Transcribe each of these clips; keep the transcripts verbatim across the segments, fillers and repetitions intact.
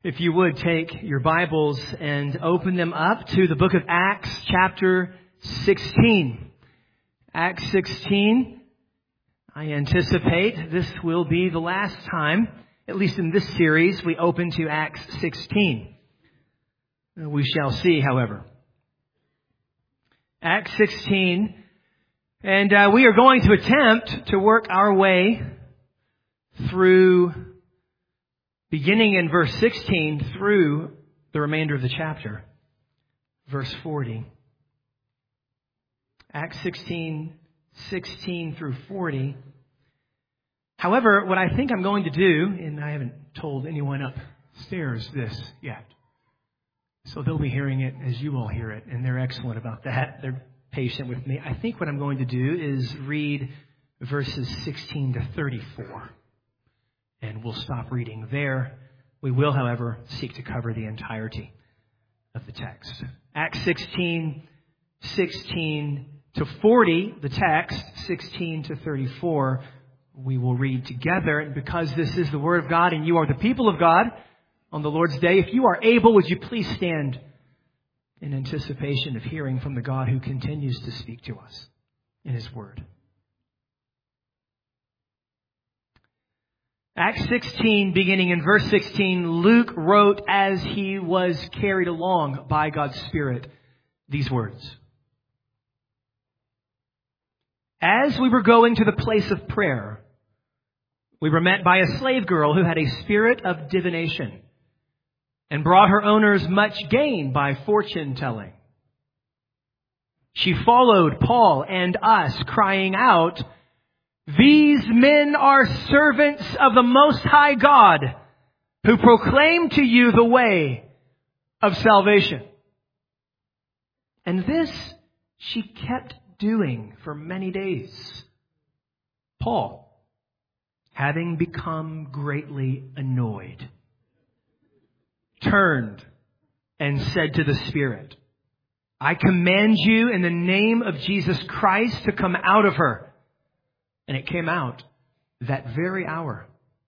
If you would take your Bibles and open them up to the book of Acts chapter sixteen. Acts sixteen. I anticipate this will be the last time, at least in this series, we open to Acts sixteen. We shall see, however. Acts sixteen. And uh, we are going to attempt to work our way through, beginning in verse sixteen, through the remainder of the chapter. Verse forty. Acts sixteen, sixteen through forty. However, what I think I'm going to do, and I haven't told anyone upstairs this yet, so they'll be hearing it as you all hear it, and they're excellent about that. They're patient with me. I think what I'm going to do is read verses sixteen to thirty-four. And we'll stop reading there. We will, however, seek to cover the entirety of the text. Acts sixteen, sixteen to forty, the text, sixteen to thirty-four, we will read together. And because this is the Word of God and you are the people of God on the Lord's Day, if you are able, would you please stand in anticipation of hearing from the God who continues to speak to us in His Word. Acts sixteen, beginning in verse sixteen, Luke wrote as he was carried along by God's Spirit these words. As we were going to the place of prayer, we were met by a slave girl who had a spirit of divination and brought her owners much gain by fortune telling. She followed Paul and us, crying out, "These men are servants of the Most High God, who proclaim to you the way of salvation." And this she kept doing for many days. Paul, having become greatly annoyed, turned and said to the Spirit, "I command you in the name of Jesus Christ to come out of her." And it came out that very hour.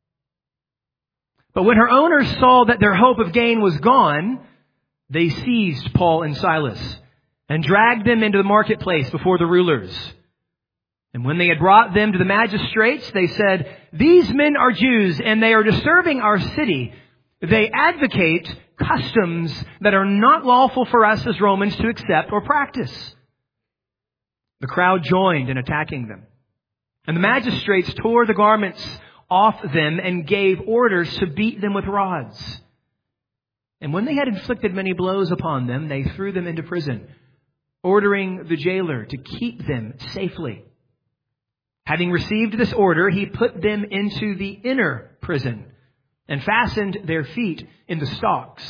But when her owners saw that their hope of gain was gone, they seized Paul and Silas and dragged them into the marketplace before the rulers. And when they had brought them to the magistrates, they said, "These men are Jews, and they are disturbing our city. They advocate customs that are not lawful for us as Romans to accept or practice." The crowd joined in attacking them. And the magistrates tore the garments off them and gave orders to beat them with rods. And when they had inflicted many blows upon them, they threw them into prison, ordering the jailer to keep them safely. Having received this order, he put them into the inner prison and fastened their feet in the stocks.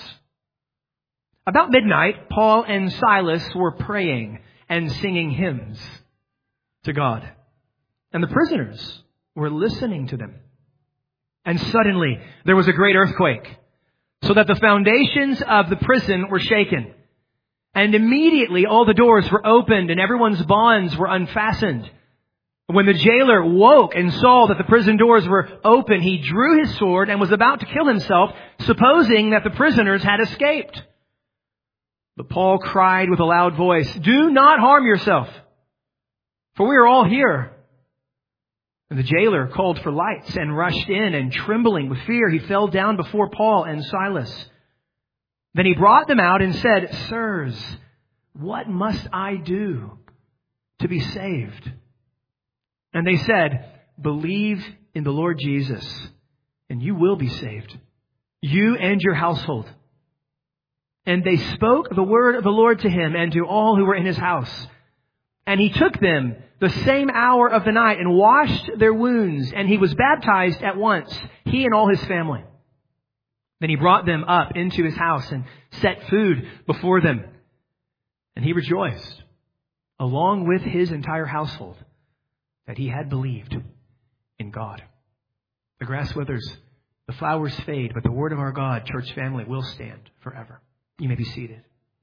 About midnight, Paul and Silas were praying and singing hymns to God. And the prisoners were listening to them. And suddenly there was a great earthquake, so that the foundations of the prison were shaken. And immediately all the doors were opened and everyone's bonds were unfastened. When the jailer woke and saw that the prison doors were open, he drew his sword and was about to kill himself, supposing that the prisoners had escaped. But Paul cried with a loud voice, "Do not harm yourself, for we are all here." And the jailer called for lights and rushed in, and trembling with fear, he fell down before Paul and Silas. Then he brought them out and said, "Sirs, what must I do to be saved?" And they said, "Believe in the Lord Jesus, and you will be saved, you and your household." And they spoke the word of the Lord to him and to all who were in his house. And he took them the same hour of the night and washed their wounds. And he was baptized at once, he and all his family. Then he brought them up into his house and set food before them. And he rejoiced, along with his entire household, that he had believed in God. The grass withers, the flowers fade, but the word of our God, church family, will stand forever. You may be seated.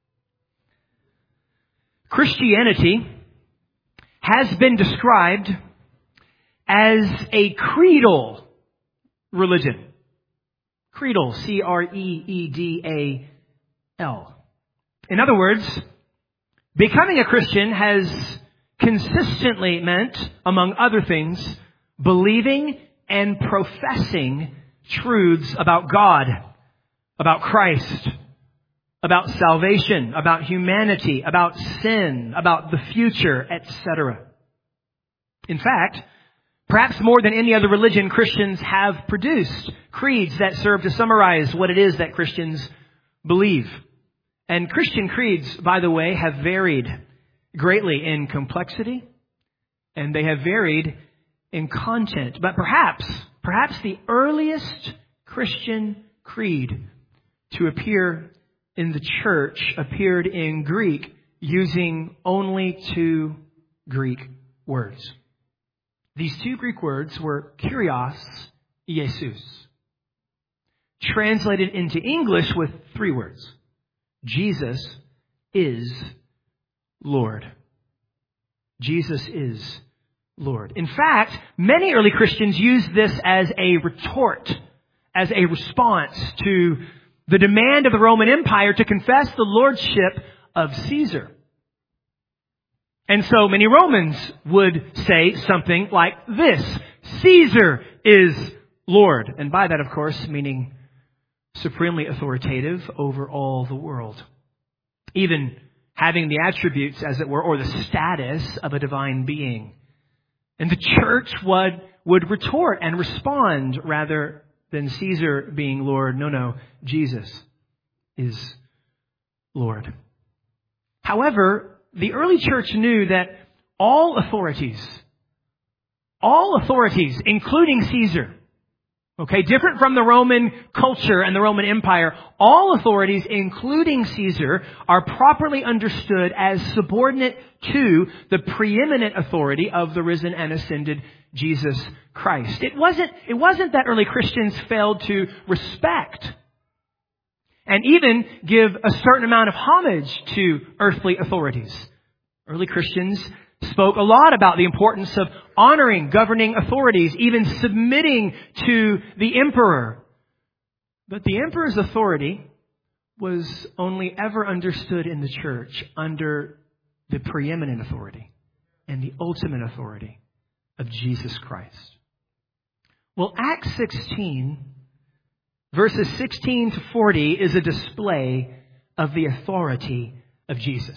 Christianity has been described as a creedal religion. Creedal, C R E E D A L. In other words, becoming a Christian has consistently meant, among other things, believing and professing truths about God, about Christ, about salvation, about humanity, about sin, about the future, et cetera. In fact, perhaps more than any other religion, Christians have produced creeds that serve to summarize what it is that Christians believe. And Christian creeds, by the way, have varied greatly in complexity, and they have varied in content. But perhaps, perhaps the earliest Christian creed to appear in the church appeared in Greek using only two Greek words. These two Greek words were Kyrios, Jesus, translated into English with three words. Jesus is Lord. Jesus is Lord. In fact, many early Christians used this as a retort, as a response to the demand of the Roman Empire to confess the lordship of Caesar. And so many Romans would say something like this: Caesar is Lord. And by that, of course, meaning supremely authoritative over all the world. Even having the attributes, as it were, or the status of a divine being. And the church would, would retort and respond rather than Caesar being Lord. No, no, Jesus is Lord. However, the early church knew that all authorities, all authorities, including Caesar, okay, different from the Roman culture and the Roman Empire, all authorities, including Caesar, are properly understood as subordinate to the preeminent authority of the risen and ascended Jesus Christ. It wasn't, it wasn't that early Christians failed to respect and even give a certain amount of homage to earthly authorities. Early Christians spoke a lot about the importance of honoring governing authorities, even submitting to the emperor. But the emperor's authority was only ever understood in the church under the preeminent authority and the ultimate authority of Jesus Christ. Well, Acts sixteen, verses sixteen to forty, is a display of the authority of Jesus.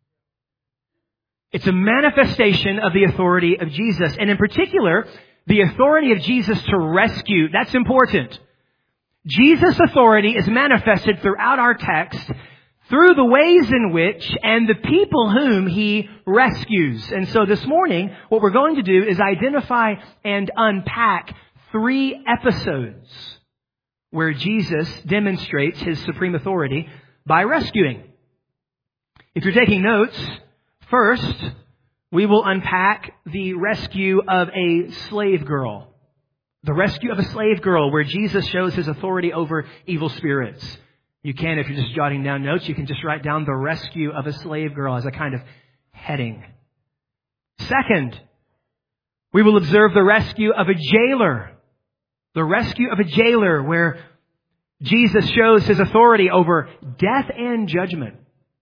It's a manifestation of the authority of Jesus. And in particular, the authority of Jesus to rescue. That's important. Jesus' authority is manifested throughout our text through the ways in which and the people whom He rescues. And so this morning, what we're going to do is identify and unpack three episodes where Jesus demonstrates His supreme authority by rescuing. If you're taking notes, first, we will unpack the rescue of a slave girl. The rescue of a slave girl, where Jesus shows His authority over evil spirits. You can, if you're just jotting down notes, you can just write down the rescue of a slave girl as a kind of heading. Second, we will observe the rescue of a jailer. The rescue of a jailer, where Jesus shows His authority over death and judgment.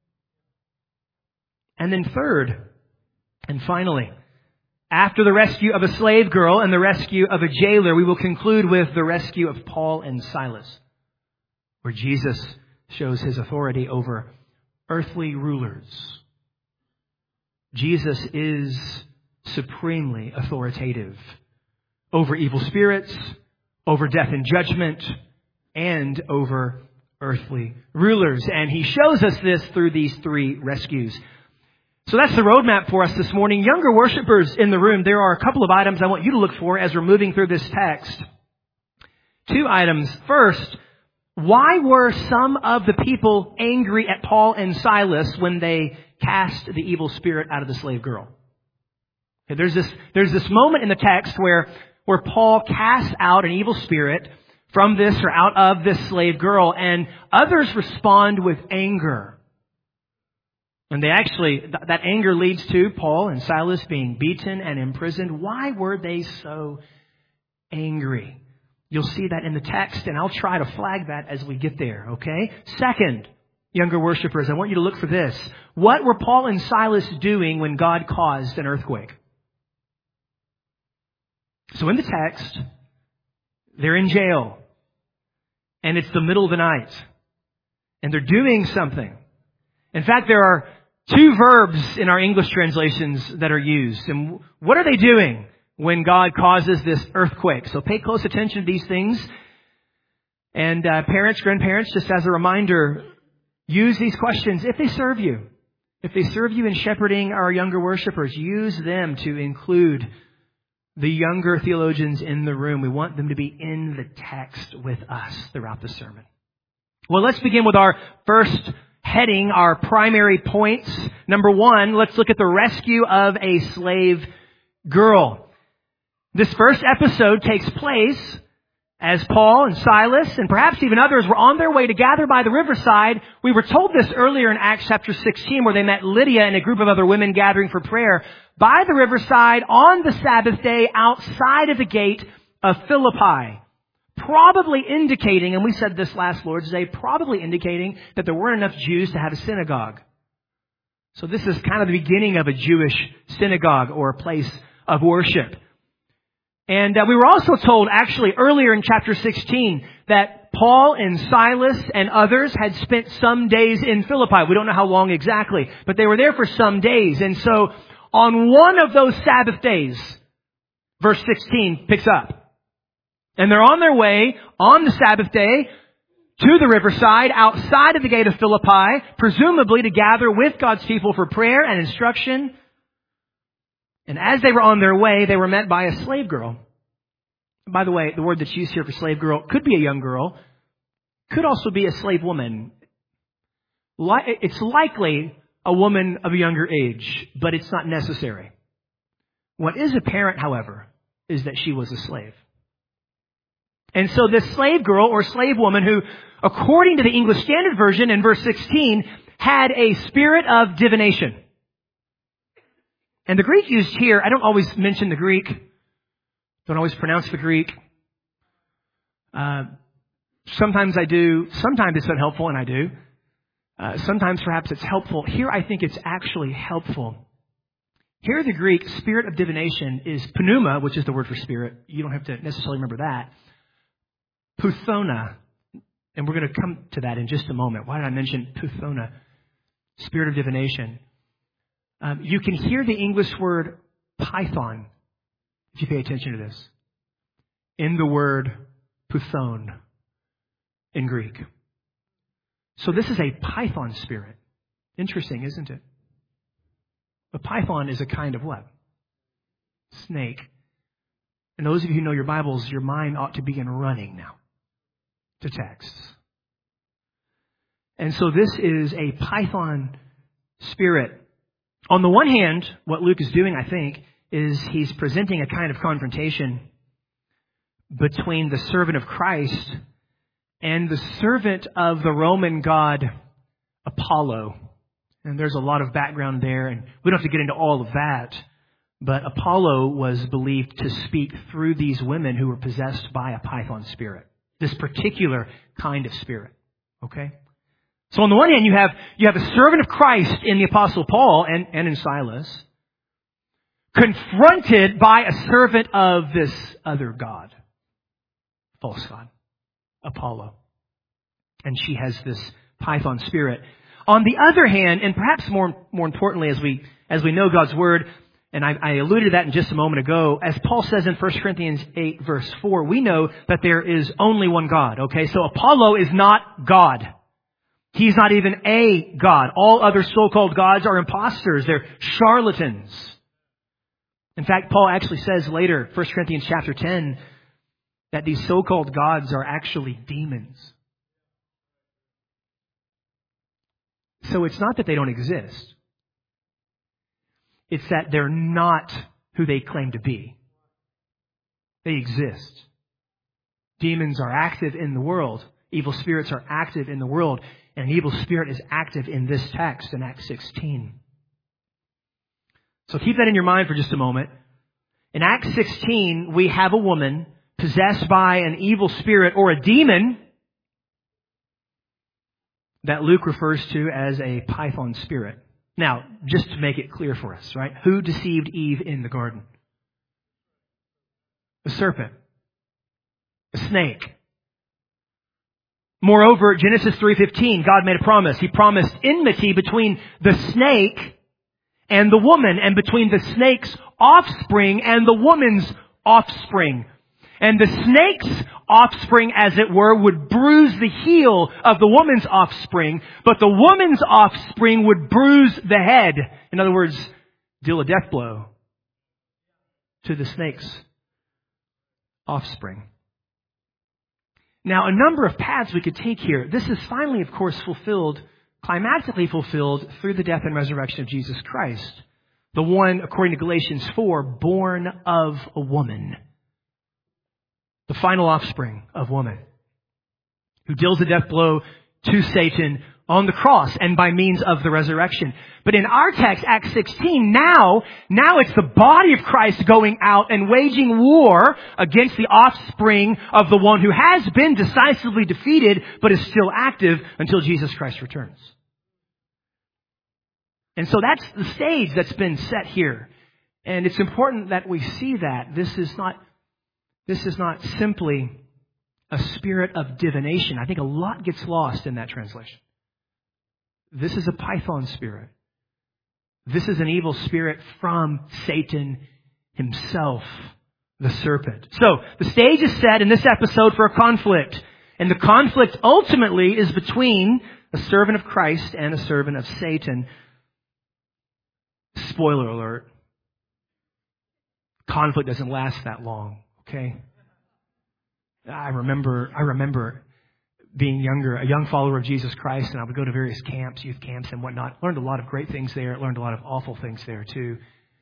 And then third, and finally, after the rescue of a slave girl and the rescue of a jailer, we will conclude with the rescue of Paul and Silas, where Jesus shows His authority over earthly rulers. Jesus is supremely authoritative over evil spirits, over death and judgment, and over earthly rulers. And He shows us this through these three rescues. So that's the roadmap for us this morning. Younger worshipers in the room, there are a couple of items I want you to look for as we're moving through this text. Two items. First, why were some of the people angry at Paul and Silas when they cast the evil spirit out of the slave girl? Okay, there's this, there's this moment in the text where, where Paul casts out an evil spirit from this or out of this slave girl, and others respond with anger. And they actually, th- that anger leads to Paul and Silas being beaten and imprisoned. Why were they so angry? You'll see that in the text, and I'll try to flag that as we get there, okay? Second, younger worshipers, I want you to look for this. What were Paul and Silas doing when God caused an earthquake? So in the text, they're in jail, and it's the middle of the night, and they're doing something. In fact, there are two verbs in our English translations that are used. And what are they doing when God causes this earthquake? So pay close attention to these things. And uh, parents, grandparents, just as a reminder, use these questions if they serve you. If they serve you in shepherding our younger worshipers, use them to include the younger theologians in the room. We want them to be in the text with us throughout the sermon. Well, let's begin with our first heading, our primary points. Number one, let's look at the rescue of a slave girl. This first episode takes place as Paul and Silas and perhaps even others were on their way to gather by the riverside. We were told this earlier in Acts chapter sixteen, where they met Lydia and a group of other women gathering for prayer by the riverside on the Sabbath day outside of the gate of Philippi. Probably indicating, and we said this last Lord's Day, probably indicating that there weren't enough Jews to have a synagogue. So this is kind of the beginning of a Jewish synagogue or a place of worship. And uh, we were also told actually earlier in chapter sixteen that Paul and Silas and others had spent some days in Philippi. We don't know how long exactly, but they were there for some days. And so on one of those Sabbath days, verse sixteen picks up. And they're on their way on the Sabbath day to the riverside outside of the gate of Philippi, presumably to gather with God's people for prayer and instruction. And as they were on their way, they were met by a slave girl. By the way, the word that's used here for slave girl could be a young girl, could also be a slave woman. It's likely a woman of a younger age, but it's not necessary. What is apparent, however, is that she was a slave. And so this slave girl or slave woman who, according to the English Standard Version in verse sixteen, had a spirit of divination. And the Greek used here, I don't always mention the Greek, don't always pronounce the Greek. Uh, sometimes I do, sometimes it's unhelpful, and I do. Uh, sometimes perhaps it's helpful. Here I think it's actually helpful. Here the Greek spirit of divination is pneuma, which is the word for spirit. You don't have to necessarily remember that. Puthona, and we're going to come to that in just a moment. Why did I mention Puthona? Spirit of divination. Um, you can hear the English word python, if you pay attention to this, in the word Puthon in Greek. So this is a python spirit. Interesting, isn't it? A python is a kind of what? Snake. And those of you who know your Bibles, your mind ought to begin running now to texts. And so this is a python spirit. On the one hand, what Luke is doing, I think, is he's presenting a kind of confrontation between the servant of Christ and the servant of the Roman god Apollo. And there's a lot of background there, and we don't have to get into all of that. But Apollo was believed to speak through these women who were possessed by a python spirit. This particular kind of spirit. Okay? So on the one hand, you have, you have a servant of Christ in the Apostle Paul and, and in Silas, confronted by a servant of this other god, false god, Apollo. And she has this python spirit. On the other hand, and perhaps more, more importantly, as we, as we know God's Word, and I, I alluded to that in just a moment ago. As Paul says in First Corinthians eight, verse four, we know that there is only one God. Okay, so Apollo is not God. He's not even a God. All other so-called gods are imposters. They're charlatans. In fact, Paul actually says later, First Corinthians chapter ten, that these so-called gods are actually demons. So it's not that they don't exist. It's that they're not who they claim to be. They exist. Demons are active in the world. Evil spirits are active in the world. And an evil spirit is active in this text in Acts sixteen. So keep that in your mind for just a moment. In Acts sixteen, we have a woman possessed by an evil spirit or a demon that Luke refers to as a python spirit. Now, just to make it clear for us, right? Who deceived Eve in the garden? The serpent. The snake. Moreover, Genesis three fifteen, God made a promise. He promised enmity between the snake and the woman, and between the snake's offspring and the woman's offspring. And the snake's offspring, as it were, would bruise the heel of the woman's offspring, but the woman's offspring would bruise the head. In other words, deal a death blow to the snake's offspring. Now, a number of paths we could take here. This is finally, of course, fulfilled, climatically fulfilled through the death and resurrection of Jesus Christ. The one, according to Galatians four, born of a woman. The final offspring of woman, who deals the death blow to Satan on the cross and by means of the resurrection. But in our text, Acts sixteen, now, now it's the body of Christ going out and waging war against the offspring of the one who has been decisively defeated, but is still active until Jesus Christ returns. And so that's the stage that's been set here. And it's important that we see that. This is not This is not simply a spirit of divination. I think a lot gets lost in that translation. This is a python spirit. This is an evil spirit from Satan himself, the serpent. So, the stage is set in this episode for a conflict. And the conflict ultimately is between a servant of Christ and a servant of Satan. Spoiler alert. Conflict doesn't last that long. Okay. I remember, I remember being younger, a young follower of Jesus Christ, and I would go to various camps, youth camps and whatnot. Learned a lot of great things there. Learned a lot of awful things there too.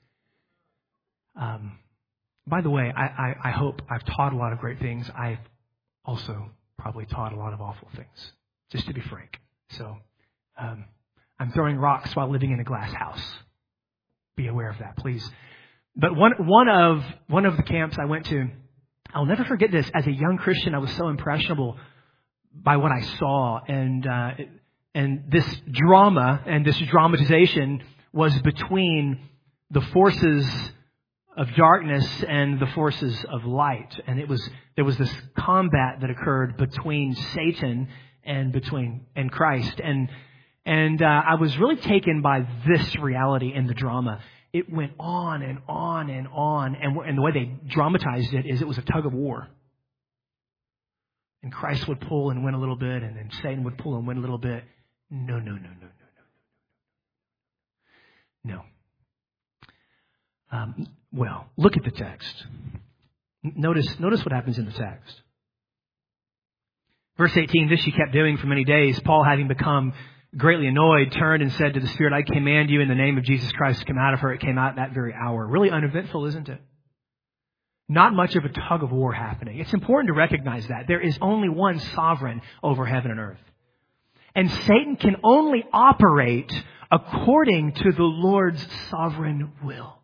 Um, by the way, I, I, I hope I've taught a lot of great things. I've also probably taught a lot of awful things, just to be frank. So, um, I'm throwing rocks while living in a glass house. Be aware of that, please. But one one of one of the camps I went to, I'll never forget this. As a young Christian, I was so impressionable by what I saw, and uh, and this drama and this dramatization was between the forces of darkness and the forces of light, and it was there was this combat that occurred between Satan and between and Christ, and and uh, I was really taken by this reality in the drama. It went on and on and on. And, and the way they dramatized it is it was a tug of war. And Christ would pull and win a little bit, and then Satan would pull and win a little bit. No, no, no, no, no, no, no. No. Um, well, look at the text. Notice, notice what happens in the text. Verse eighteen, this she kept doing for many days. Paul, having become greatly annoyed, turned and said to the spirit, I command you in the name of Jesus Christ to come out of her. It came out that very hour. Really uneventful, isn't it? Not much of a tug of war happening. It's important to recognize that. There is only one sovereign over heaven and earth. And Satan can only operate according to the Lord's sovereign will.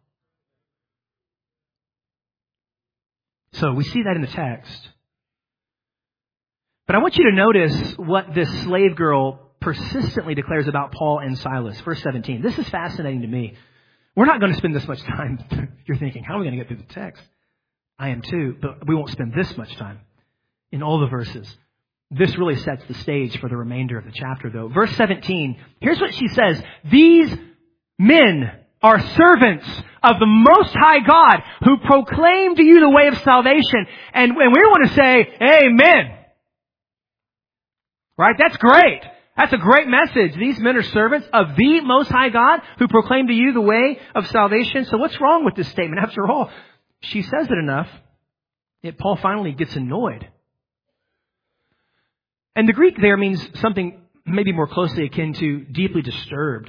So we see that in the text. But I want you to notice what this slave girl persistently declares about Paul and Silas. Verse seventeen. This is fascinating to me. We're not going to spend this much time. You're thinking, how are we going to get through the text? I am too, but we won't spend this much time in all the verses. This really sets the stage for the remainder of the chapter, though. Verse seventeen, here's what she says. These men are servants of the Most High God who proclaim to you the way of salvation. And, and we want to say, amen. Right? That's great. That's a great message. These men are servants of the Most High God who proclaim to you the way of salvation. So what's wrong with this statement? After all, she says it enough that Paul finally gets annoyed. And the Greek there means something maybe more closely akin to deeply disturbed.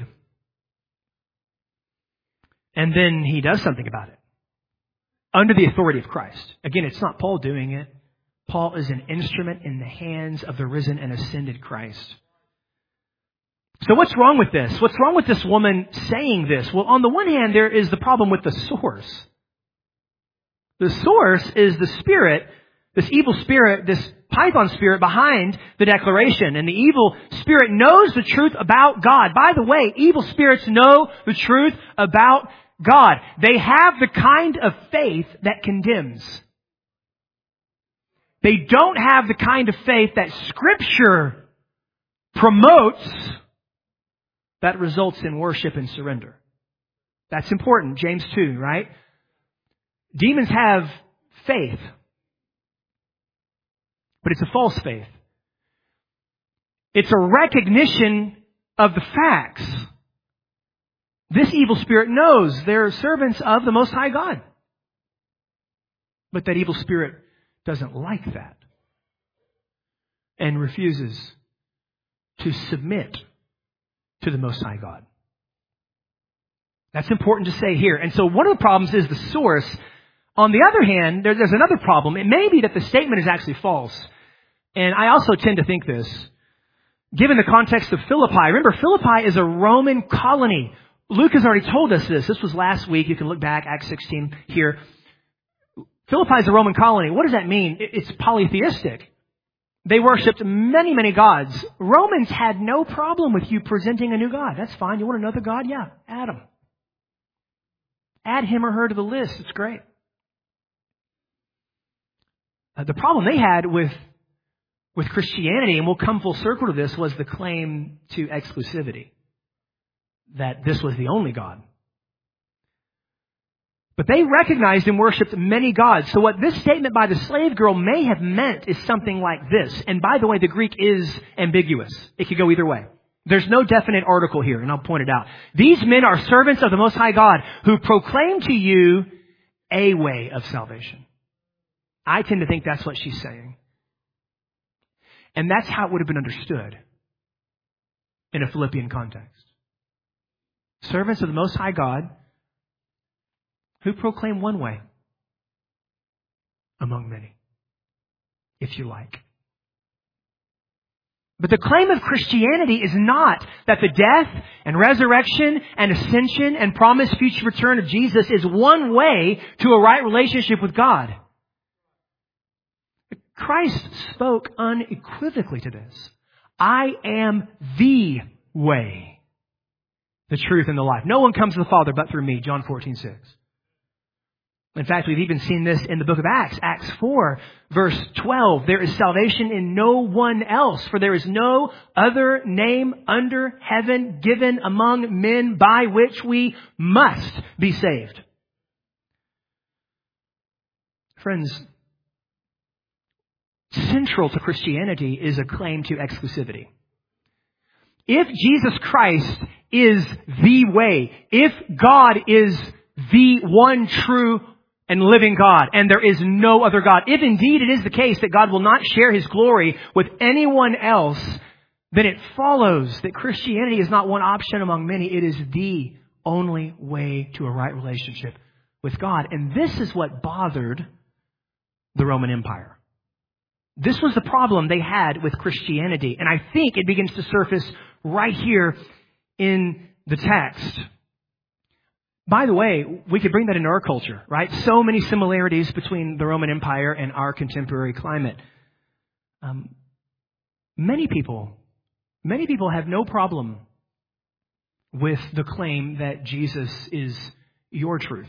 And then he does something about it. Under the authority of Christ. Again, it's not Paul doing it. Paul is an instrument in the hands of the risen and ascended Christ. So what's wrong with this? What's wrong with this woman saying this? Well, on the one hand, there is the problem with the source. The source is the spirit This evil spirit, this python spirit behind the declaration. And the evil spirit knows the truth about God. By the way, evil spirits know the truth about God. They have the kind of faith that condemns. They don't have the kind of faith that Scripture promotes that results in worship and surrender. That's important. James two, right? Demons have faith. But it's a false faith. It's a recognition of the facts. This evil spirit knows they're servants of the Most High God. But that evil spirit doesn't like that and refuses to submit to the Most High God. That's important to say here. And so one of the problems is the source. On the other hand, there, there's another problem. It may be that the statement is actually false. And I also tend to think this. Given the context of Philippi, remember Philippi is a Roman colony. Luke has already told us this. This was last week. You can look back, Acts sixteen here. Philippi is a Roman colony. What does that mean? It's polytheistic. They worshipped many, many gods. Romans had no problem with you presenting a new god. That's fine. You want another god? Yeah, add him. Add him or her to the list. It's great. Uh, the problem they had with with Christianity, and we'll come full circle to this, was the claim to exclusivity. That this was the only God. But they recognized and worshipped many gods. So what this statement by the slave girl may have meant is something like this. And by the way, the Greek is ambiguous. It could go either way. There's no definite article here, and I'll point it out. These men are servants of the Most High God who proclaim to you a way of salvation. I tend to think that's what she's saying. And that's how it would have been understood in a Philippian context. Servants of the Most High God who proclaim one way among many, if you like. But the claim of Christianity is not that the death and resurrection and ascension and promised future return of Jesus is one way to a right relationship with God. Christ spoke unequivocally to this. I am the way, the truth, and the life. No one comes to the Father but through me, John fourteen six. In fact, we've even seen this in the book of Acts. Acts four, verse twelve. There is salvation in no one else, for there is no other name under heaven given among men by which we must be saved. Friends, central to Christianity is a claim to exclusivity. If Jesus Christ is the way, if God is the one true and living God, and there is no other God, if indeed it is the case that God will not share His glory with anyone else, then it follows that Christianity is not one option among many. It is the only way to a right relationship with God. And this is what bothered the Roman Empire. This was the problem they had with Christianity. And I think it begins to surface right here in the text. By the way, we could bring that into our culture, right? So many similarities between the Roman Empire and our contemporary climate. Um, many people, many people have no problem with the claim that Jesus is your truth.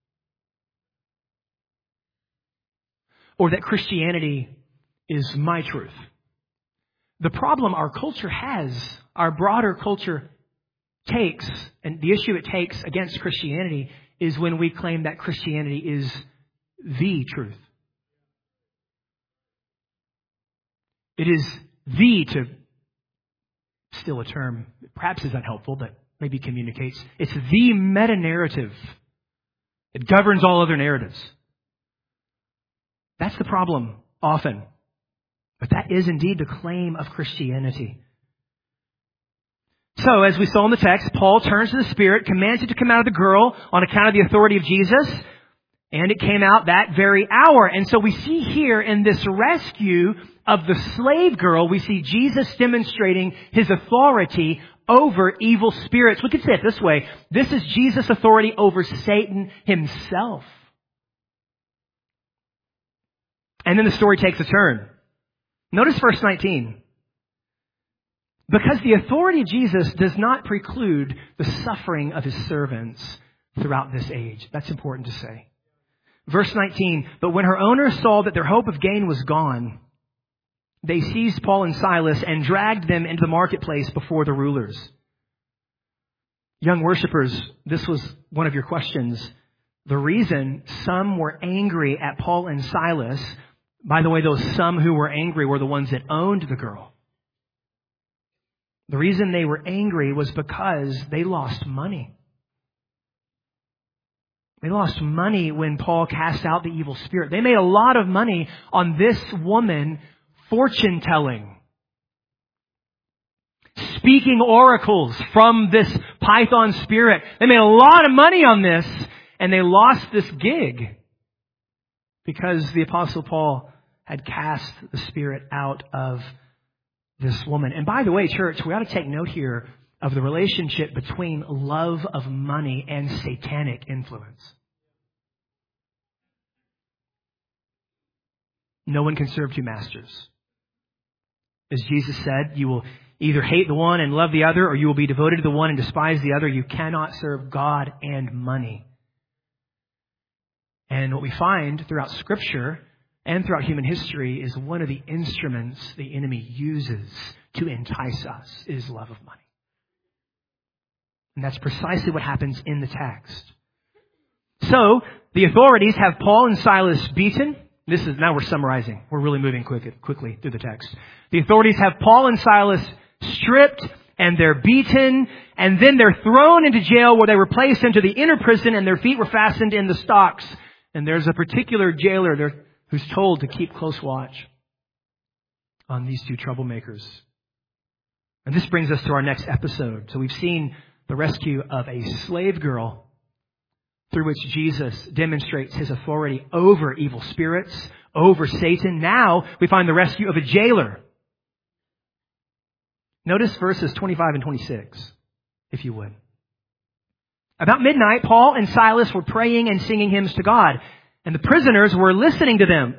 Or that Christianity is my truth. The problem our culture has, our broader culture takes, and the issue it takes against Christianity is when we claim that Christianity is the truth. It is the, to still a term, perhaps is unhelpful, but maybe communicates. It's the meta-narrative. It governs all other narratives. That's the problem often. But that is indeed the claim of Christianity. So, as we saw in the text, Paul turns to the Spirit, commands it to come out of the girl on account of the authority of Jesus, and it came out that very hour. And so we see here in this rescue of the slave girl, we see Jesus demonstrating His authority over evil spirits. We could say it this way. This is Jesus' authority over Satan himself. And then the story takes a turn. Notice verse nineteen. Because the authority of Jesus does not preclude the suffering of his servants throughout this age. That's important to say. Verse nineteen, but when her owners saw that their hope of gain was gone, they seized Paul and Silas and dragged them into the marketplace before the rulers. Young worshipers, this was one of your questions. The reason some were angry at Paul and Silas, by the way, those some who were angry were the ones that owned the girl. The reason they were angry was because they lost money. They lost money when Paul cast out the evil spirit. They made a lot of money on this woman fortune telling, speaking oracles from this python spirit. They made a lot of money on this, and they lost this gig because the Apostle Paul had cast the spirit out of this woman. And by the way, church, we ought to take note here of the relationship between love of money and satanic influence. No one can serve two masters. As Jesus said, you will either hate the one and love the other, or you will be devoted to the one and despise the other. You cannot serve God and money. And what we find throughout Scripture and throughout human history is one of the instruments the enemy uses to entice us is love of money. And that's precisely what happens in the text. So, the authorities have Paul and Silas beaten. This is, now we're summarizing. We're really moving quick, quickly through the text. The authorities have Paul and Silas stripped and they're beaten, and then they're thrown into jail where they were placed into the inner prison and their feet were fastened in the stocks. And there's a particular jailer there who's told to keep close watch on these two troublemakers. And this brings us to our next episode. So we've seen the rescue of a slave girl through which Jesus demonstrates his authority over evil spirits, over Satan. Now we find the rescue of a jailer. Notice verses twenty-five and twenty-six, if you would. About midnight, Paul and Silas were praying and singing hymns to God, and the prisoners were listening to them.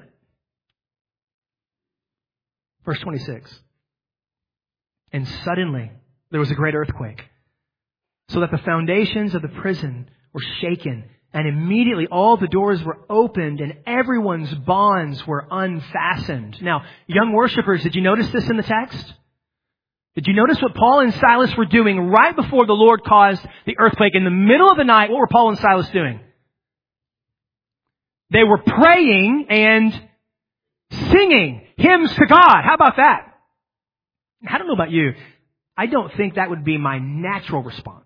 Verse twenty-six. And suddenly there was a great earthquake, so that the foundations of the prison were shaken, and immediately all the doors were opened and everyone's bonds were unfastened. Now, young worshipers, did you notice this in the text? Did you notice what Paul and Silas were doing right before the Lord caused the earthquake? In the middle of the night, what were Paul and Silas doing? They were praying and singing hymns to God. How about that? I don't know about you. I don't think that would be my natural response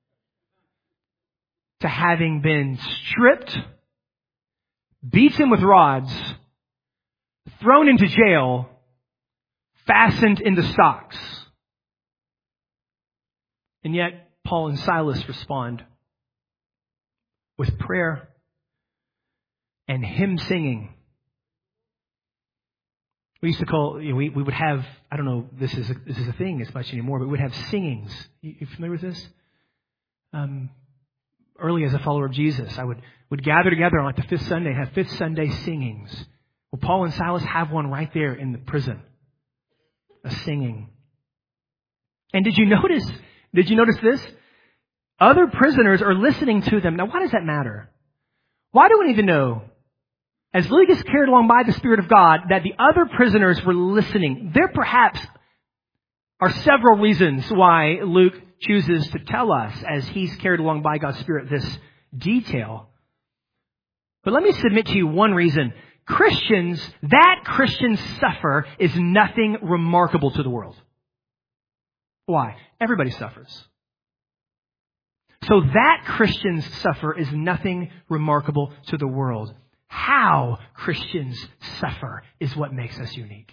to having been stripped, beaten with rods, thrown into jail, fastened into stocks. And yet, Paul and Silas respond with prayer and hymn singing. We used to call, you know, we, we would have, I don't know, this is a, this is a thing as much anymore, but we would have singings. You, you familiar with this? Um, early as a follower of Jesus, I would, would gather together on like the fifth Sunday, have fifth Sunday singings. Well, Paul and Silas have one right there in the prison. A singing. And did you notice, did you notice this? Other prisoners are listening to them. Now, why does that matter? Why do we need to know, as Luke is carried along by the Spirit of God, that the other prisoners were listening? There perhaps are several reasons why Luke chooses to tell us, as he's carried along by God's Spirit, this detail. But let me submit to you one reason. Christians, that Christians suffer is nothing remarkable to the world. Why? Everybody suffers. So that Christians suffer is nothing remarkable to the world. How Christians suffer is what makes us unique.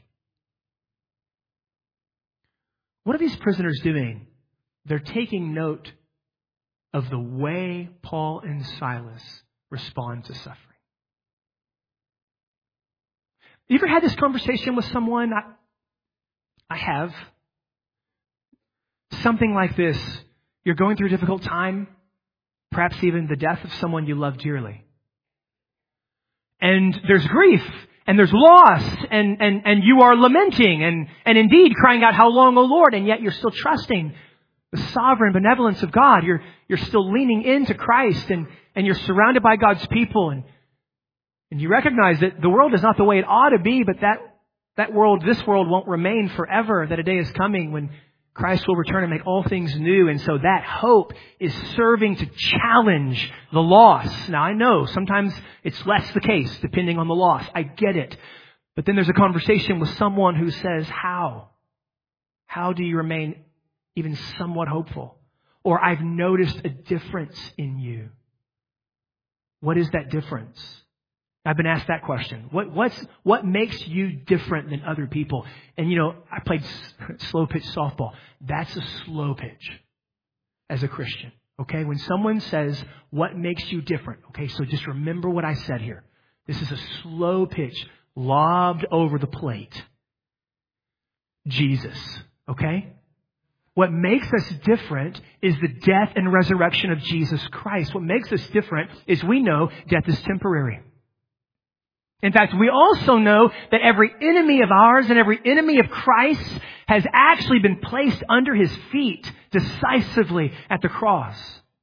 What are these prisoners doing? They're taking note of the way Paul and Silas respond to suffering. You ever had this conversation with someone? I, I have. Something like this. You're going through a difficult time, perhaps even the death of someone you love dearly. And there's grief, And there's loss, and, and, and you are lamenting, and, and indeed crying out, how long, O Lord? And yet you're still trusting the sovereign benevolence of God. You're, you're still leaning into Christ, and, and you're surrounded by God's people, and, and you recognize that the world is not the way it ought to be, but that, that world, this world won't remain forever, that a day is coming when Christ will return and make all things new. And so that hope is serving to challenge the loss. Now, I know sometimes it's less the case depending on the loss. I get it. But then there's a conversation with someone who says, how? How do you remain even somewhat hopeful? Or I've noticed a difference in you. What is that difference? I've been asked that question. What what's what makes you different than other people? And you know, I played slow pitch softball. That's a slow pitch as a Christian. Okay, when someone says, "What makes you different?" Okay, so just remember what I said here. This is a slow pitch lobbed over the plate. Jesus. Okay. What makes us different is the death and resurrection of Jesus Christ. What makes us different is we know death is temporary. In fact, we also know that every enemy of ours and every enemy of Christ has actually been placed under His feet decisively at the cross.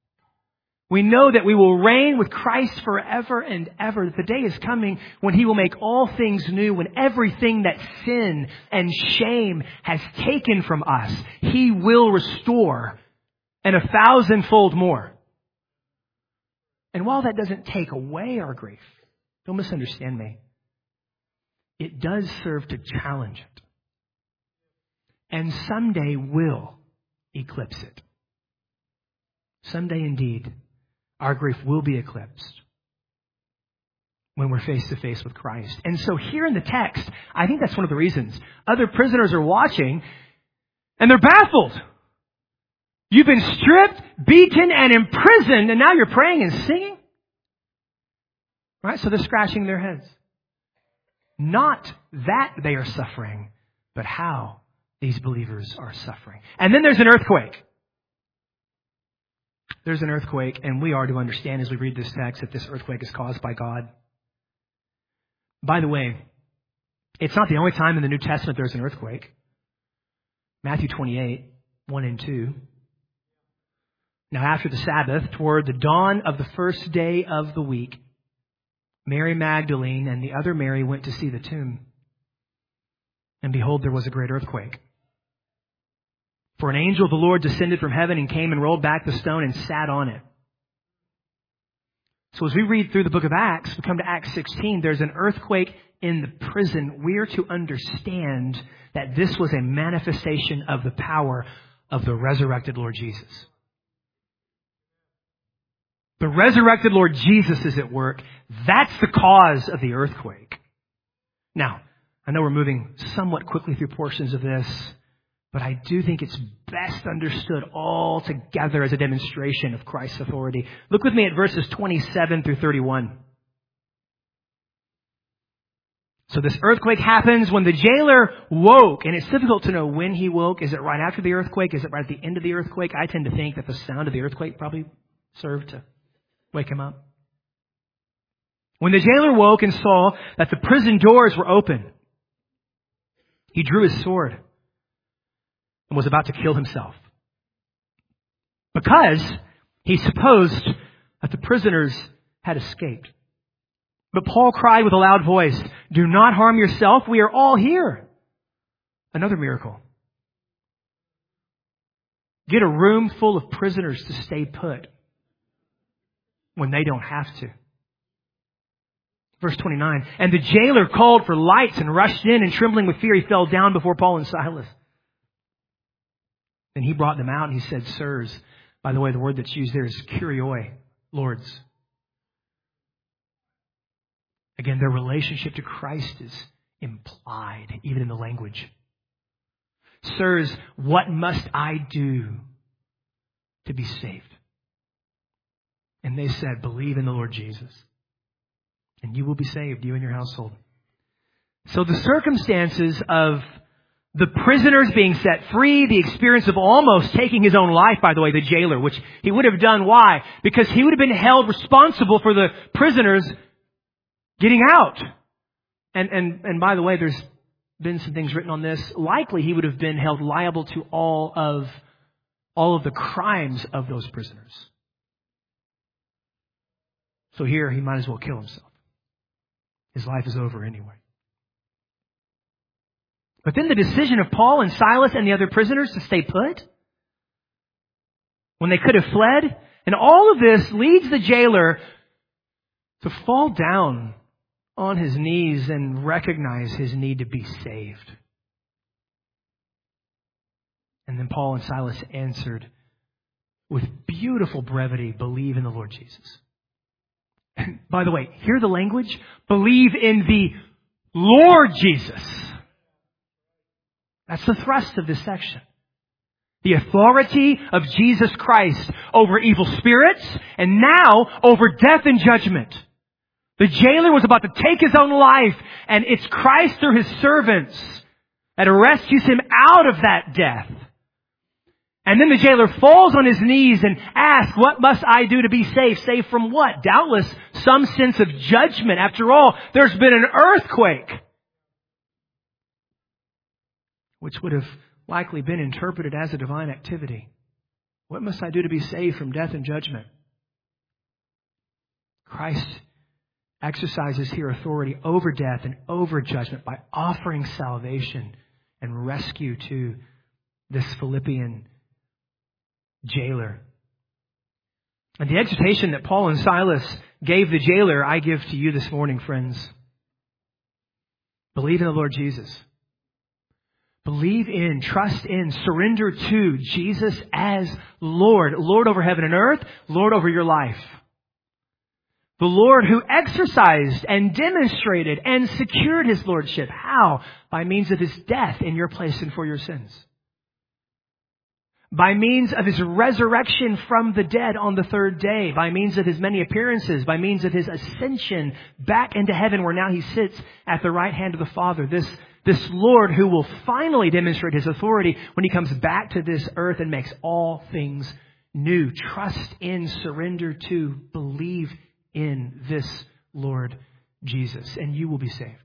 We know that we will reign with Christ forever and ever. That the day is coming when He will make all things new, when everything that sin and shame has taken from us, He will restore, and a thousandfold more. And while that doesn't take away our grief, don't misunderstand me, it does serve to challenge it. And someday will eclipse it. Someday indeed, our grief will be eclipsed when we're face to face with Christ. And so here in the text, I think that's one of the reasons. Other prisoners are watching and they're baffled. You've been stripped, beaten, and imprisoned, and now you're praying and singing? Right? So they're scratching their heads. Not that they are suffering, but how these believers are suffering. And then there's an earthquake. There's an earthquake, and we are to understand as we read this text that this earthquake is caused by God. By the way, it's not the only time in the New Testament there's an earthquake. Matthew twenty-eight, one and two. Now after the Sabbath, toward the dawn of the first day of the week, Mary Magdalene and the other Mary went to see the tomb. And behold, there was a great earthquake. For an angel of the Lord descended from heaven and came and rolled back the stone and sat on it. So as we read through the book of Acts, we come to Acts sixteen, there's an earthquake in the prison. We're to understand that this was a manifestation of the power of the resurrected Lord Jesus. The resurrected Lord Jesus is at work. That's the cause of the earthquake. Now, I know we're moving somewhat quickly through portions of this, but I do think it's best understood all together as a demonstration of Christ's authority. Look with me at verses twenty-seven through thirty-one. So this earthquake happens when the jailer woke, and it's difficult to know when he woke. Is it right after the earthquake? Is it right at the end of the earthquake? I tend to think that the sound of the earthquake probably served to wake him up. When the jailer woke and saw that the prison doors were open, he drew his sword and was about to kill himself, because he supposed that the prisoners had escaped. But Paul cried with a loud voice, "Do not harm yourself. We are all here." Another miracle. Get a room full of prisoners to stay put when they don't have to. Verse twenty-nine, and the jailer called for lights and rushed in, and trembling with fear, he fell down before Paul and Silas. Then he brought them out and he said, "Sirs," by the way, the word that's used there is kurioi, lords. Again, their relationship to Christ is implied, even in the language. "Sirs, what must I do to be saved?" And they said, "Believe in the Lord Jesus, and you will be saved, you and your household." So the circumstances of the prisoners being set free, the experience of almost taking his own life, by the way, the jailer, which he would have done. Why? Because he would have been held responsible for the prisoners getting out. And, and, and by the way, there's been some things written on this. Likely he would have been held liable to all of, all of the crimes of those prisoners. So here he might as well kill himself. His life is over anyway. But then the decision of Paul and Silas and the other prisoners to stay put, when they could have fled, and all of this leads the jailer to fall down on his knees and recognize his need to be saved. And then Paul and Silas answered with beautiful brevity, believe in the Lord Jesus. And by the way, hear the language? Believe in the Lord Jesus. That's the thrust of this section. The authority of Jesus Christ over evil spirits and now over death and judgment. The jailer was about to take his own life, and it's Christ through His servants that rescues him out of that death. And then the jailer falls on his knees and asks, what must I do to be saved? Saved from what? Doubtless some sense of judgment. After all, there's been an earthquake, which would have likely been interpreted as a divine activity. What must I do to be saved from death and judgment? Christ exercises here authority over death and over judgment by offering salvation and rescue to this Philippian jailer. And the exhortation that Paul and Silas gave the jailer, I give to you this morning, friends. Believe in the Lord Jesus. Believe in, trust in, surrender to Jesus as Lord. Lord over heaven and earth, Lord over your life. The Lord who exercised and demonstrated and secured His lordship. How? By means of His death in your place and for your sins. By means of His resurrection from the dead on the third day. By means of His many appearances. By means of His ascension back into heaven where now He sits at the right hand of the Father. This, this Lord who will finally demonstrate His authority when He comes back to this earth and makes all things new. Trust in, surrender to, believe in this Lord Jesus, and you will be saved.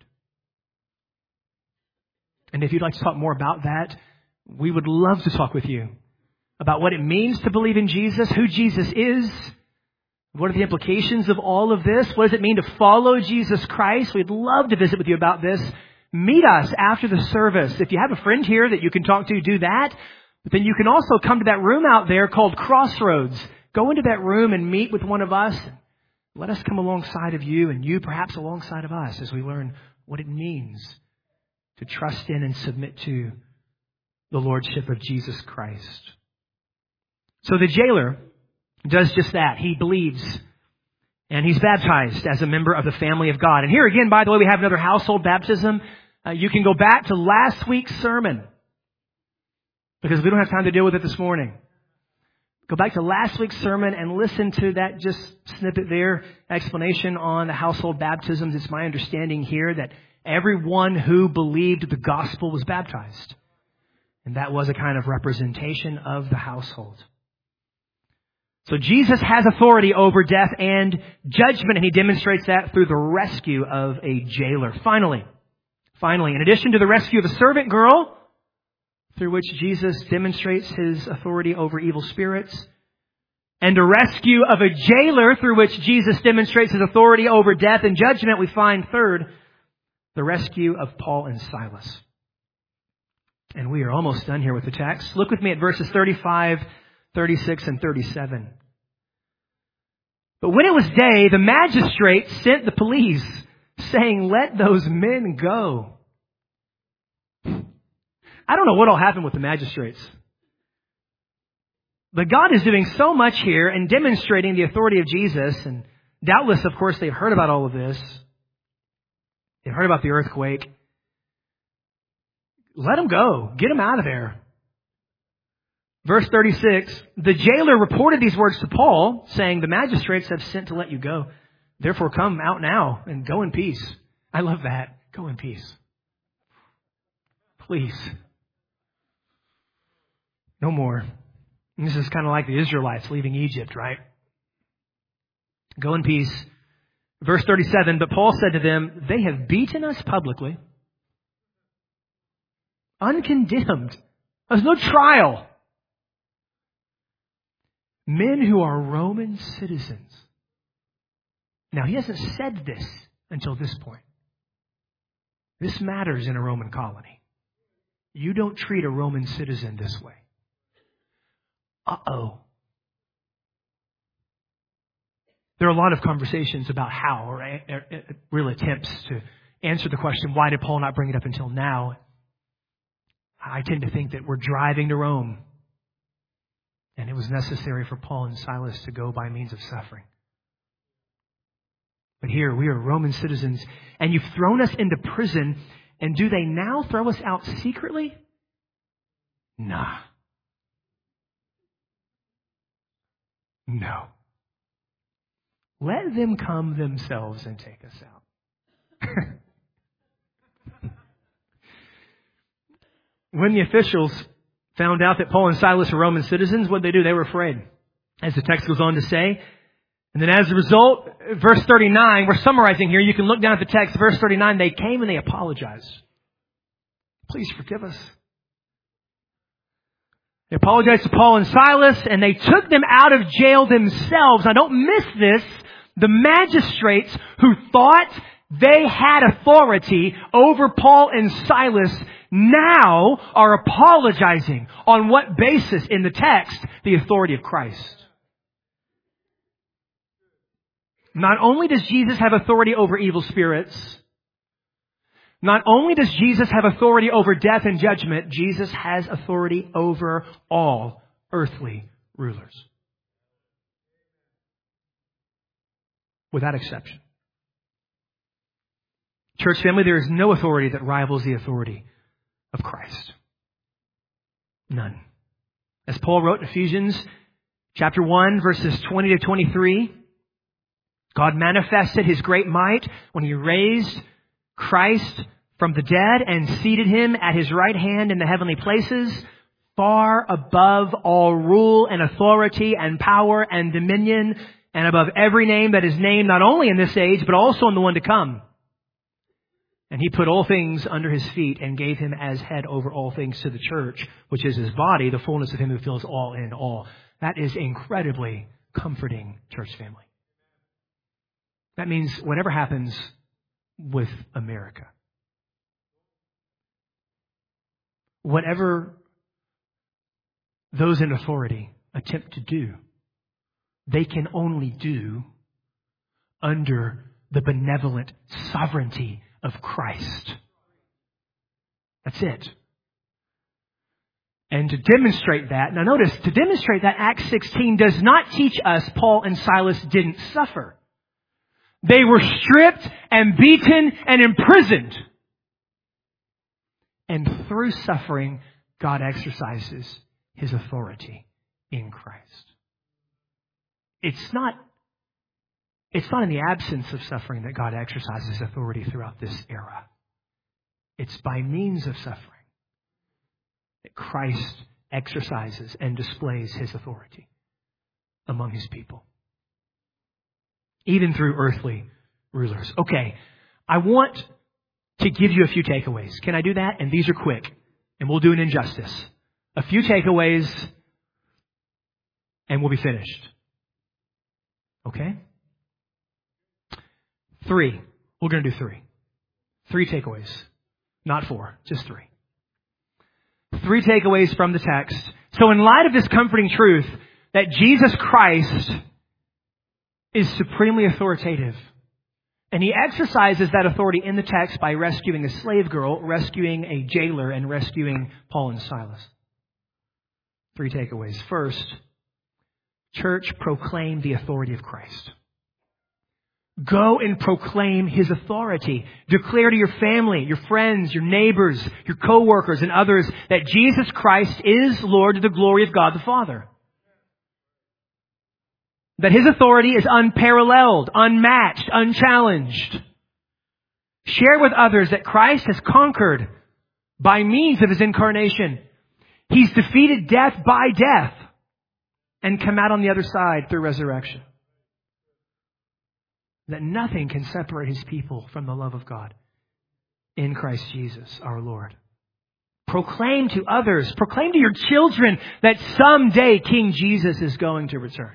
And if you'd like to talk more about that, we would love to talk with you about what it means to believe in Jesus, who Jesus is, what are the implications of all of this, what does it mean to follow Jesus Christ. We'd love to visit with you about this. Meet us after the service. If you have a friend here that you can talk to, do that. But then you can also come to that room out there called Crossroads. Go into that room and meet with one of us. Let us come alongside of you and you perhaps alongside of us as we learn what it means to trust in and submit to the Lordship of Jesus Christ. So the jailer does just that. He believes and he's baptized as a member of the family of God. And here again, by the way, we have another household baptism. Uh, you can go back to last week's sermon because we don't have time to deal with it this morning. Go back to last week's sermon and listen to that just snippet there, explanation on the household baptisms. It's my understanding here that everyone who believed the gospel was baptized. And that was a kind of representation of the household. So Jesus has authority over death and judgment, and He demonstrates that through the rescue of a jailer. Finally, finally, in addition to the rescue of a servant girl, through which Jesus demonstrates His authority over evil spirits, and a rescue of a jailer through which Jesus demonstrates His authority over death and judgment, we find third, the rescue of Paul and Silas. And we are almost done here with the text. Look with me at verses thirty-five, thirty-six, and thirty-seven. But when it was day, the magistrate sent the police, saying, "Let those men go." I don't know what will happen with the magistrates. But God is doing so much here and demonstrating the authority of Jesus. And doubtless, of course, they've heard about all of this. They've heard about the earthquake. Let them go. Get them out of there. Verse thirty-six, the jailer reported these words to Paul, saying, "The magistrates have sent to let you go. Therefore come out now and go in peace." I love that. Go in peace. Please. No more. And this is kind of like the Israelites leaving Egypt, right? Go in peace. Verse thirty-seven, but Paul said to them, they have beaten us publicly, uncondemned. There's no trial. Men who are Roman citizens. Now, he hasn't said this until this point. This matters in a Roman colony. You don't treat a Roman citizen this way. Uh-oh. There are a lot of conversations about how, or real attempts to answer the question, why did Paul not bring it up until now? I tend to think that we're driving to Rome, and it was necessary for Paul and Silas to go by means of suffering. But here, we are Roman citizens, and you've thrown us into prison, and do they now throw us out secretly? Nah. No. Let them come themselves and take us out. When the officials found out that Paul and Silas were Roman citizens, what did they do? They were afraid, as the text goes on to say. And then as a result, verse thirty-nine, we're summarizing here. You can look down at the text. Verse thirty-nine, they came and they apologized. Please forgive us. They apologized to Paul and Silas, and they took them out of jail themselves. Now don't miss this. The magistrates who thought they had authority over Paul and Silas now are apologizing. On what basis in the text? The authority of Christ. Not only does Jesus have authority over evil spirits, not only does Jesus have authority over death and judgment, Jesus has authority over all earthly rulers. Without exception. Church family, there is no authority that rivals the authority of Christ. None. As Paul wrote in Ephesians chapter one, verses twenty to twenty-three, God manifested His great might when He raised Christ from the dead and seated Him at His right hand in the heavenly places, far above all rule and authority and power and dominion, and above every name that is named not only in this age, but also in the one to come. And He put all things under His feet and gave Him as head over all things to the church, which is His body, the fullness of Him who fills all in all. That is incredibly comforting, church family. That means whatever happens with America, whatever those in authority attempt to do, they can only do under the benevolent sovereignty of Christ. That's it. And to demonstrate that, now notice, to demonstrate that, Acts sixteen does not teach us Paul and Silas didn't suffer. They were stripped and beaten and imprisoned. And through suffering, God exercises His authority in Christ. It's not, it's not in the absence of suffering that God exercises authority throughout this era. It's by means of suffering that Christ exercises and displays His authority among His people. Even through earthly rulers. Okay, I want to give you a few takeaways. Can I do that? And these are quick. And we'll do an injustice. A few takeaways, and we'll be finished. Okay? Three. We're going to do three. Three takeaways. Not four, just three. Three takeaways from the text. So in light of this comforting truth that Jesus Christ is supremely authoritative, and He exercises that authority in the text by rescuing a slave girl, rescuing a jailer, and rescuing Paul and Silas. Three takeaways. First, church, proclaim the authority of Christ. Go and proclaim His authority. Declare to your family, your friends, your neighbors, your co-workers, and others that Jesus Christ is Lord to the glory of God the Father. That His authority is unparalleled, unmatched, unchallenged. Share with others that Christ has conquered by means of His incarnation. He's defeated death by death and come out on the other side through resurrection. that nothing can separate his people from the love of God in Christ Jesus, our Lord. Proclaim to others, proclaim to your children that someday King Jesus is going to return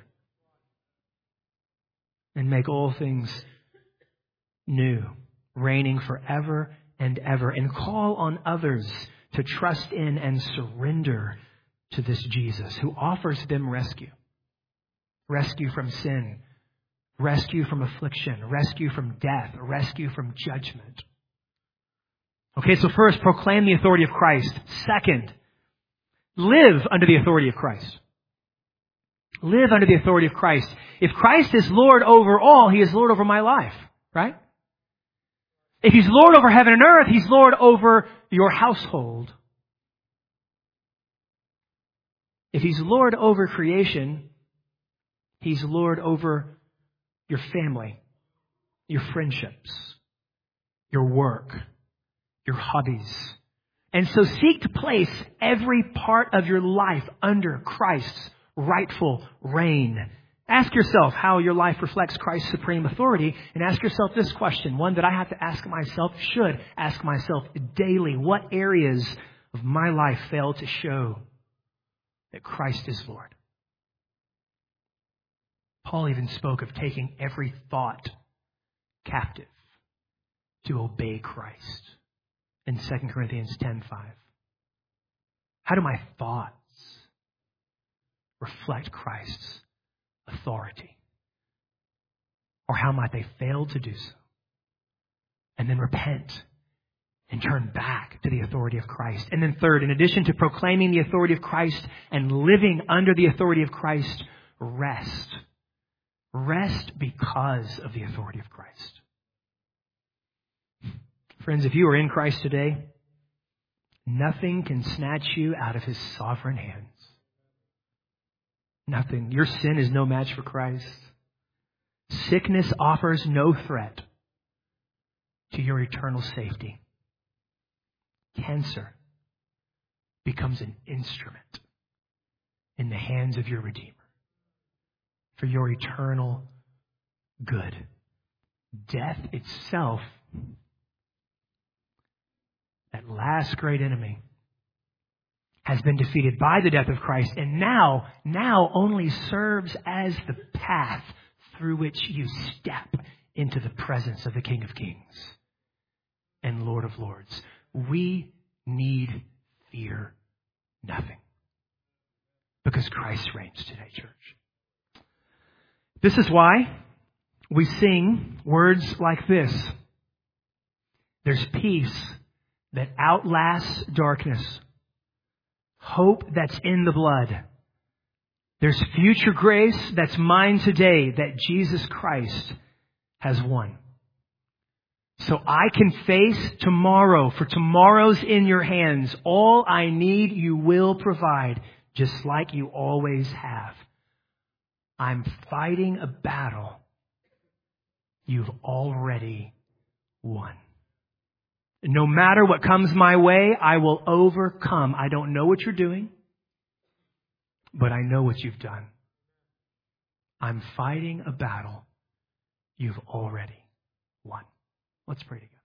and make all things new, reigning forever and ever. And call on others to trust in and surrender to this Jesus who offers them rescue. Rescue from sin, rescue from affliction, rescue from death, rescue from judgment. Okay, so first, proclaim the authority of Christ. Second, live under the authority of Christ. Live under the authority of Christ. If Christ is Lord over all, He is Lord over my life, right? If He's Lord over heaven and earth, He's Lord over your household. If He's Lord over creation, He's Lord over your family, your friendships, your work, your hobbies. And so seek to place every part of your life under Christ's rightful reign. Ask yourself how your life reflects Christ's supreme authority, and ask yourself this question, one that I have to ask myself, should ask myself daily. What areas of my life fail to show that Christ is Lord? Paul even spoke of taking every thought captive to obey Christ in Second Corinthians ten five. How do my thoughts reflect Christ's authority? Or how might they fail to do so? And then repent and turn back to the authority of Christ. And then third, in addition to proclaiming the authority of Christ and living under the authority of Christ, rest. Rest because of the authority of Christ. Friends, if you are in Christ today, nothing can snatch you out of His sovereign hands. Nothing. Your sin is no match for Christ. Sickness offers no threat to your eternal safety. Cancer becomes an instrument in the hands of your Redeemer for your eternal good. Death itself, that last great enemy, has been defeated by the death of Christ, and now, now only serves as the path through which you step into the presence of the King of Kings and Lord of Lords. We need fear nothing, because Christ reigns today, church. This is why we sing words like this. There's peace that outlasts darkness. Hope that's in the blood. There's future grace that's mine today that Jesus Christ has won. So I can face tomorrow, for tomorrow's in your hands. All I need you will provide, just like you always have. I'm fighting a battle you've already won. No matter what comes my way, I will overcome. I don't know what you're doing, but I know what you've done. I'm fighting a battle you've already won. Let's pray together.